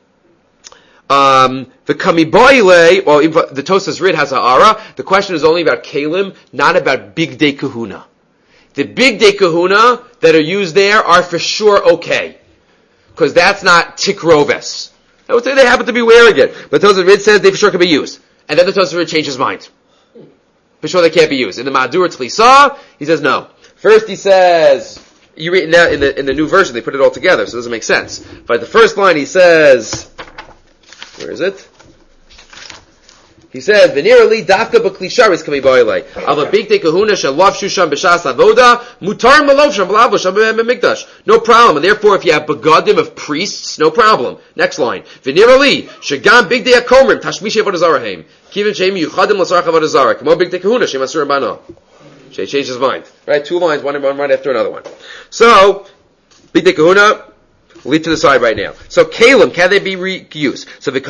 um, the kamiboyle, well, the Tosas Rid has a ara. The question is only about kalim, not about big day kahuna. The big day kahuna that are used there are for sure okay. because that's not tikroves. I would say they happen to be wearing it, but Tosfos Rid says they for sure can be used. And then the Tosfos Rid changed his mind. For sure they can't be used. In the Madur Tlisa, he says no. First he says, you read now in the in the new version they put it all together, so it doesn't make sense. But the first line he says, where is it? He says, "V'nira li dafka b'klisharis kami ba'ilei. Al b'bigdei kahuna shalav shusham b'shas avoda mutar malov sham b'lavo sham b'mikdash. No problem. And therefore, if you have begadim of priests, no problem. Next line. V'nira li shagam bigdei akomrim tashmish avodah zarahem kivin sheim yuchadim l'sarach avodah zarah kamo bigdei kahuna shem asur bano." She changed his mind. Right, two lines, one one right after another one. So, bigdei kahuna. Leave to the side right now. So kalim, can they be reused? So the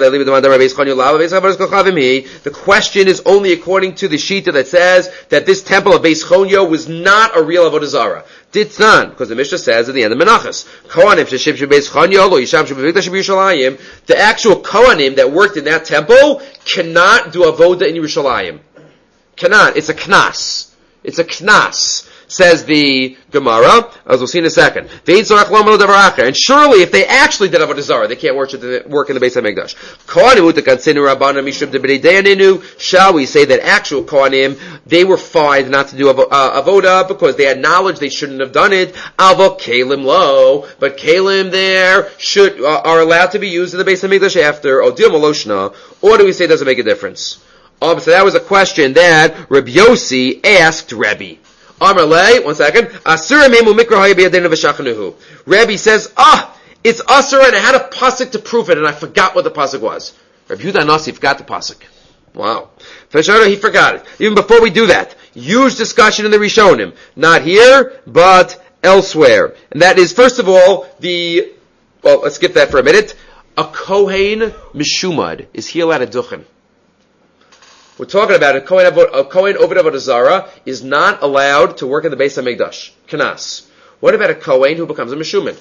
the question is only according to the shita that says that this temple of Beis Chonyo was not a real avodah zarah. Ditnan, because the Mishnah says at the end of Menachos, the actual Kohanim that worked in that temple cannot do avodah in Yerushalayim. Cannot. It's a knas. It's a knas. Says the Gemara, as we'll see in a second. And surely, if they actually did avodah zarah, they can't work in the, work in the Beis HaMikdash. Shall we say that actual Kohanim, they were fine not to do uh, avodah because they had knowledge they shouldn't have done it. Avo kalim lo, but kalim there should uh, are allowed to be used in the Beis HaMikdash after Odil Maloshna, or do we say it doesn't make a difference? Um, so that was a question that Rabbi Yossi asked Rebbe. Amarle, one second. Asura memu mikra hayabiyadenu v'shachanuhu. Rabbi says, ah, it's asura, and I had a pasuk to prove it, and I forgot what the pasuk was. Rabbi Yehuda Nasi forgot the pasuk. Wow. Feshara, he forgot it. Even before we do that, huge discussion in the Rishonim. Not here, but elsewhere. And that is, first of all, the, well, let's skip that for a minute. A Kohen Mishumad, is he allowed a duchen? We're talking about a Kohen, a Kohen Oved Avodah Zarah is not allowed to work in the Beis HaMikdash. Kanas. What about a Kohen who becomes a Meshuman?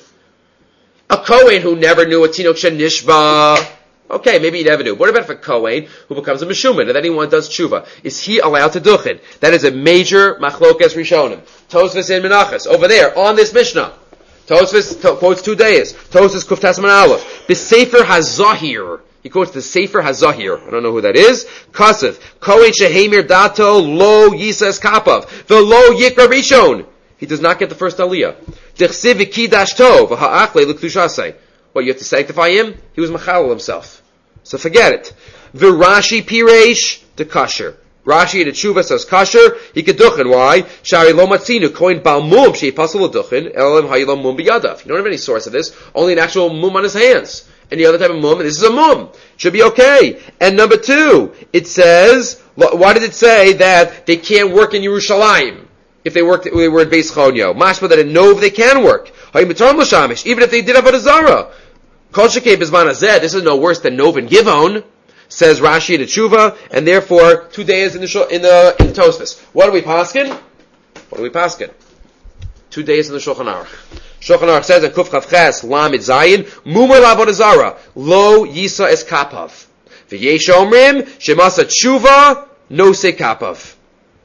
A Kohen who never knew a Tinok Shenishba. Okay, maybe he never knew. What about if a Kohen who becomes a Meshuman and then anyone does tshuva? Is he allowed to duchen? That is a major machlokes rishonim. Tosfos in Menachos. Over there, on this Mishnah. Tosfos to, quotes two days. Tosfos Kuftas Man Aleph. The Sefer HaZahir. He quotes the Sefer HaZahir. I don't know who that is. Kasev. Kohen shehemir dato lo yisas kapav. V'lo yikra rishon. He does not get the first aliyah. Dechsiv v'kidash tov. V'ha'achle l'ktushasei. What, you have to sanctify him? He was machalal himself. So forget it. V'rashi piresh to kasher. Rashi in the Tshuva says kasher. He could duchen. Why? Shari lo matzinu. Kohen balmum she'ipasal l'duchen. Elam hayilom mum b'yadav. You don't have any source of this. Only an actual mum on his hands. Any other type of mum, and this is a mum. Should be okay. And number two, it says, why did it say that they can't work in Yerushalayim if they worked, they were in Beis Chonyo? Mashma that in Nov they can work. Even if they did avodah zarah. Kol shekei b'zman hazeh, this is no worse than Nov and Givon, says Rashi in the Tshuva, and therefore two days in the in the in the Tosfos. What do we paskin? What do we paskin? Two days in the Shulchan Aruch. Shulchan Aruch says in Kuf Chav Ches Lamed Zayin Mumar L'Avodah Zarah Lo Yisa Es Kapav V'yesh Omrim Shemasa Tshuva No Se Kapav.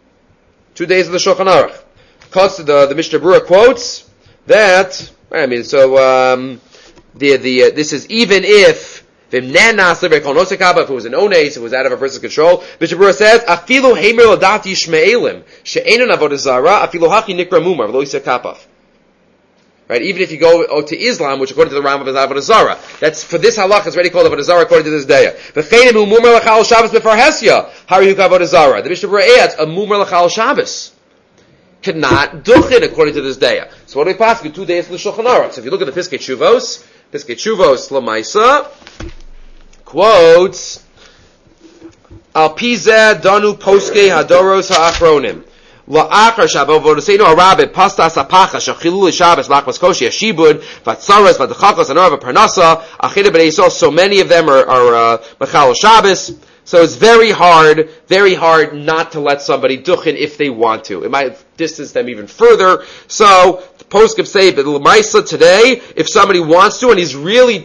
Two days in the Shulchan Aruch. The the Mishnah Berurah quotes that. I mean, so um, the the uh, this is even if if it was an ones, it was out of a person's control. Mishnah Berurah says Afilu Heimer L'Dat Yishmaelim She'enon Avodah Zarah Afilu Hachi Nikra Mumar V'lo Yisa Kapav. Right, even if you go oh, to Islam, which according to the Rambam is Avodah Zarah, that's for this halach is already called Avodah Zarah according to this day. V'cheinim hu mumar l'chal Shabbos b'farhesya harihu k'Avodah Zarah. The Mishnah Berurah adds a mumar l'chal Shabbos cannot duchin according to this day. So what do we pass? Two days from the Shulchan Aruch. So if you look at the Piskei Tshuvos, Piskei Tshuvos Lamaisa quotes Al Pizeh Danu Poskei Hadoros Ha'achronim. La'achar Shabbat v'odosenu harabit pastas apacha shachilul Shabbos lachmas koshi ashibud vatzaras v'dachakos anor v'parnasa achida b'nei Yisrael. So many of them are are uh, machal Shabbos. So it's very hard, very hard not to let somebody duchen if they want to. It might distance them even further. So the poskim say, but l'maisa today, if somebody wants to and he's really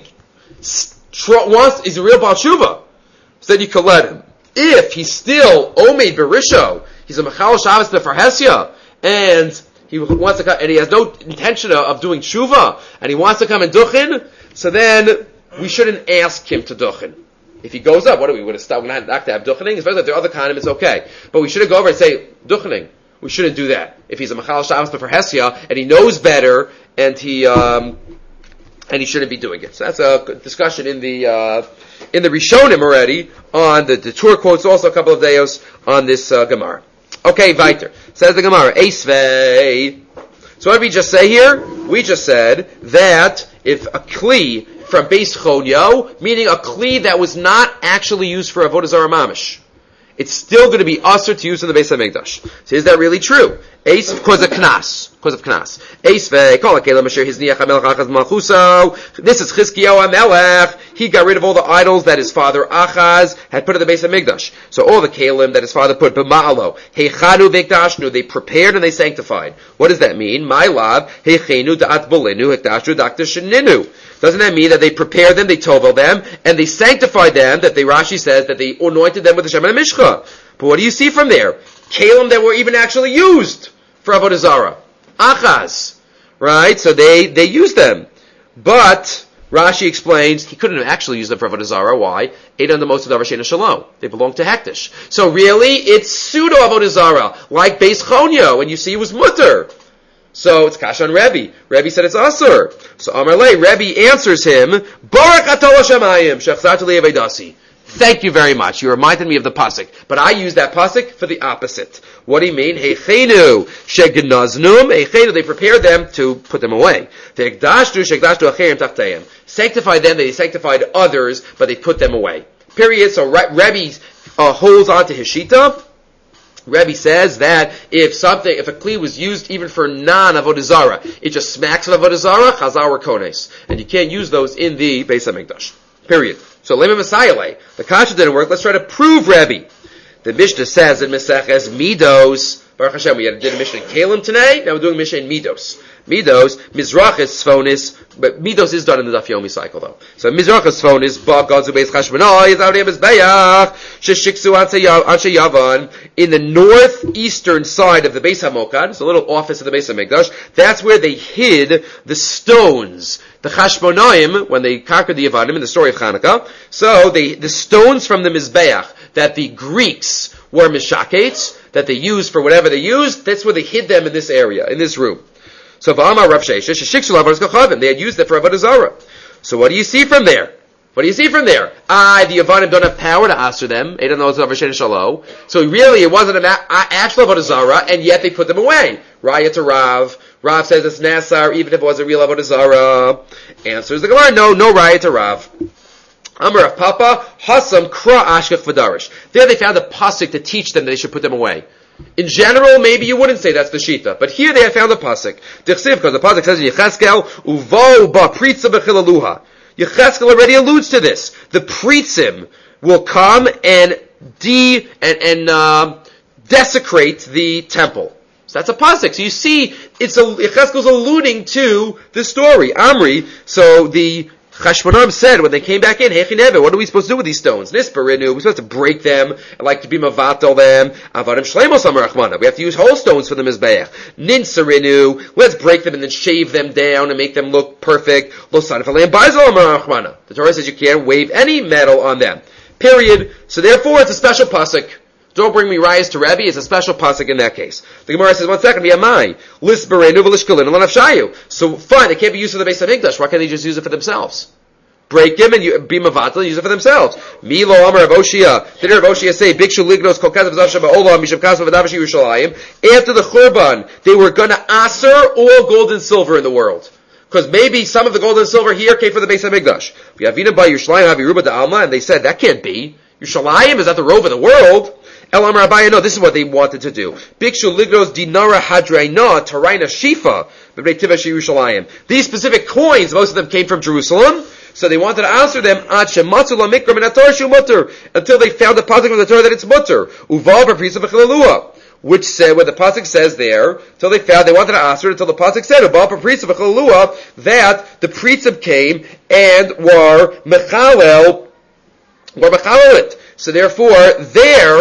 wants, he's a real Baal Tshuva, so then you can let him. If he's still Omeid Berisho, he's a Machal Shabbos Befarhesya, and he wants to come, and he has no intention of, of doing tshuva, and he wants to come and duchen, so then we shouldn't ask him to duchen. If he goes up, what are we going to stop? We're going to have to have duchening? Especially if there are other kind, it's okay. But we shouldn't go over and say, duchening. We shouldn't do that. If he's a Machal Shabbos for Hesia, and he knows better, and he, um, and he shouldn't be doing it. So that's a discussion in the, uh, in the Rishonim already, on the, the Torah quotes also a couple of days on this, uh, Gemara. Okay, weiter. Says the Gemara, Eisvei. So what did we just say here? We just said that if a Kli from Beis Chonyo, meaning a Kli that was not actually used for Avodah Zarah Mamish, it's still going to be usher to use in the Beis HaMikdash. So is that really true? Ace, because of Knas. Because of Knas. Ace ve, kol ha'kelim asher hizniach hamelech achaz malchuso. This is Chizkiyahu HaMelech. He got rid of all the idols that his father Achaz had put in the Beis HaMikdash. So all the kelim that his father put, b'ma'alo, heichanu v'ikdashnu, they prepared and they sanctified. What does that mean? My love, heichenu da'at bolenu, hekdashnu dakta sheninu. Doesn't that mean that they prepared them, they tovel them, and they sanctified them, that they, Rashi says, that they anointed them with the Shem and the Mishcha? But what do you see from there? Kalim that were even actually used for Avodah Zarah. Achaz. Right? So they, they used them. But, Rashi explains, he couldn't have actually used them for Avodah Zarah. Why? Eidan the most of Davar Sheina Shalom. They belong to Hektish. So really, it's pseudo Avodah Zarah, like Beis Chonyo, and you see it was mutter. So it's Kasha on Rebbe. Rebbe said it's Asur. So Amar Lei, Rebbe answers him, Barak Atol Hashemayim, Shechzat Li Avedasi. Thank you very much. You reminded me of the pasuk, but I use that pasuk for the opposite. What do you mean? Heichenu shegenaznum. Heichenu, they prepared them to put them away. Ve'ekdashtu shegdashtu acherim tachteim. Sanctified them, they sanctified others, but they put them away. Period. So Rebbe uh, holds on to his shita. Rebbe says that if something, if a kli was used even for non-avodah zarah, it just smacks of avodah zarah, chazar or kones, and you can't use those in the Beis HaMikdash. Period. So Lema Messiah, the kasha didn't work. Let's try to prove Rebbe. The Mishnah says in Meseches Midos, Baruch Hashem, we did a Mishnah in Kalim today. Now we're doing a Mishnah in Midos. Midos, Mizrachis Sfonis, but Midos is done in the Daf Yomi cycle though. So Mizrachis Sfonis, Ba Gadzu Beis Chashmonai, Yizavrim Mizbeach, Sheshiksu Anshe Yavan, in the northeastern side of the Beis HaMokad, it's a little office of the Beis HaMikdash, that's where they hid the stones, the Chashmonaim, when they conquered the Yavanim in the story of Hanukkah. So they, the stones from the Mizbeach that the Greeks were Mishakets, that they used for whatever they used, that's where they hid them in this area, in this room. So V'amar Rav Sheshes, Sheshiksu Avodas Kochavim, they had used it for Avodah Zarah. So what do you see from there? What do you see from there? Ah, the Yavanim don't have power to answer them. They don't know it's Avodah Shalom. So really, it wasn't an actual Avodah Zarah, and yet they put them away. Raya to Rav. Rav says it's Nasar, even if it was a real Avodah Zarah. Answers the Gemara, no, no Raya to Rav. Amar of Papa, Hasam Kra Ashkach V'darish. There they found a pasuk to teach them that they should put them away. In general, maybe you wouldn't say that's the Shita, but here they have found a pasuk. Dichsiv, because the pasuk says in Yecheskel, Uvo ba pritza b'chilaluha. Yecheskel already alludes to this. The pritzim will come and de and, and uh, desecrate the temple. So that's a pasuk. So you see, it's a, Yecheskel's alluding to the story. Amri. So the Chashmonaim said when they came back in, Hechineve, what are we supposed to do with these stones? Nisparinu, we're supposed to break them, like to be mavatal them. Avarim shleimos amar Rachmana, we have to use whole stones for the Mizbeach. Ninsarinu, let's break them and then shave them down and make them look perfect. Lo sanfalayim baizal amar Rachmana. The Torah says you can't wave any metal on them. Period. So therefore it's a special pasuk. Don't bring me rayas to Rebbe, it's a special pasuk in that case. The Gemara says, one second, V'yamai, Lisbarenu v'lishkalin v'lanafshayu. So fine, it can't be used for the Beis HaMikdash. Why can't they just use it for themselves? Break them and you, be mavatal and use it for themselves. Milo Amar Rav Oshia. Did Rav Oshia say, Bikshu lignos kol kazav zav shaba olam misham kazav v'davash Yerushalayim. After the Churban, they were going to aser all gold and silver in the world. Because maybe some of the gold and silver here came from the Beis HaMikdash. V'yavina ba Yerushalayim havi ruba da'alma, and they said, that can't be. Yerushalayim is not the robe of the world. El Amar Abaya, no, this is what they wanted to do. Bikshu lignos dinara hadraina taraina shifa b'bnei tivash Yerushalayim. These specific coins, most of them came from Jerusalem, so they wanted to answer them ad shematzu lamikra min haTorah shu mutter, until they found the pasuk of the Torah that it's mutter. Uval b'prisa v'chilalua, which said, what the pasuk says there, until they found, they wanted to answer it until the pasuk said, uval b'prisa v'chilalua, that the pritzim came and were mechalel, were mechalel it. So therefore, there,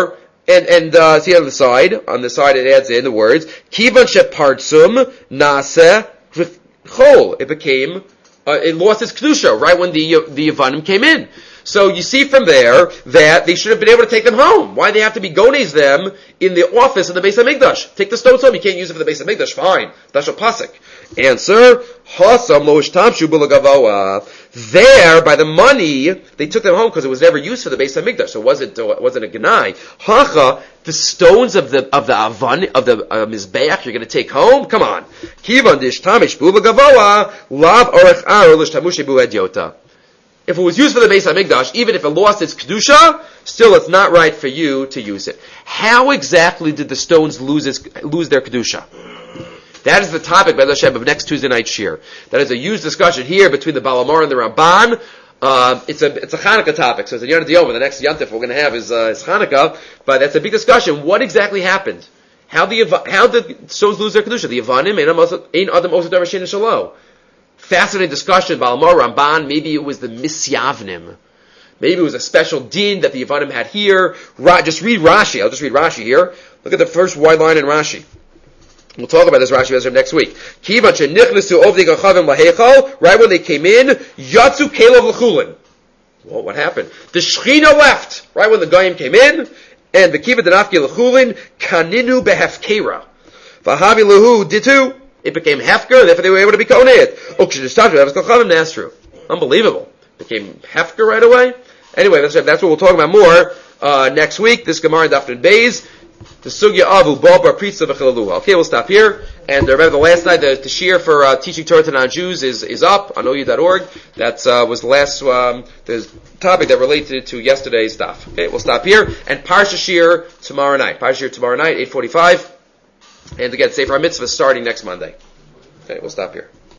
and and uh, see on the side, on the side it adds in the words kivan shepartsum nase chol. It became, uh, it lost its kedusha right when the the Yavanim came in. So you see from there that they should have been able to take them home. Why they have to be gones them in the office of the Beis HaMikdash? Take the stones home. You can't use it for the Beis HaMikdash. Fine. That's a pasuk. Answer: Hasa moshtamshu b'legavoa. There, by the money, they took them home because it was never used for the Beis HaMikdash. So it wasn't uh, it wasn't a genai. Hacha, the stones of the of the avan of the uh, mizbeach you're going to take home. Come on. Kivan dishtamish b'legavoa lav orech aro l'shtamushi b'ediota. If it was used for the Beis HaMikdash, even if it lost its kedusha, still it's not right for you to use it. How exactly did the stones lose its, lose their kedusha? That is the topic, by the Hashem, of next Tuesday night shir. That is a huge discussion here between the Balamar and the Ramban. Uh, it's a it's a Hanukkah topic, so it's a Yonah D'Yoma. The next Yantif we're going to have is, uh, is Hanukkah, but that's a big discussion. What exactly happened? How the how did stones lose their kedusha? The Yavanim ein adam osad davar she'ein shelo. Fascinating discussion, Balamar, Ramban. Maybe it was the Misyavnim. Maybe it was a special din that the Yavanim had here. Ra- just read Rashi. I'll just read Rashi here. Look at the first wide line in Rashi. We'll talk about this Rashi next week. Right when they came in, Yatsu Kelov L'chulin. Well, what happened? The Shechina left. Right when the Goyim came in, and the Kiva Denafki L'chulin, Kaninu Behefkera. Vahavi Lahu Ditu. It became Hefker, therefore they were able to be Koneit. Unbelievable. Became Hefker right away. Anyway, that's, that's what we'll talk about more uh, next week. This Gemara in Daf Nun Beis. The Sugya Avu Bobar Pritza V'Chilaluha. Okay, we'll stop here. And remember, the last night the, the shir for uh, teaching Torah to non-Jews is is up on O U dot org. That uh, was the last um, the topic that related to yesterday's stuff. Okay, we'll stop here. And Parsha Shir tomorrow night. Parsha Shir tomorrow night, eight forty-five. And again, Sefer HaMitzvah starting next Monday. Okay, we'll stop here.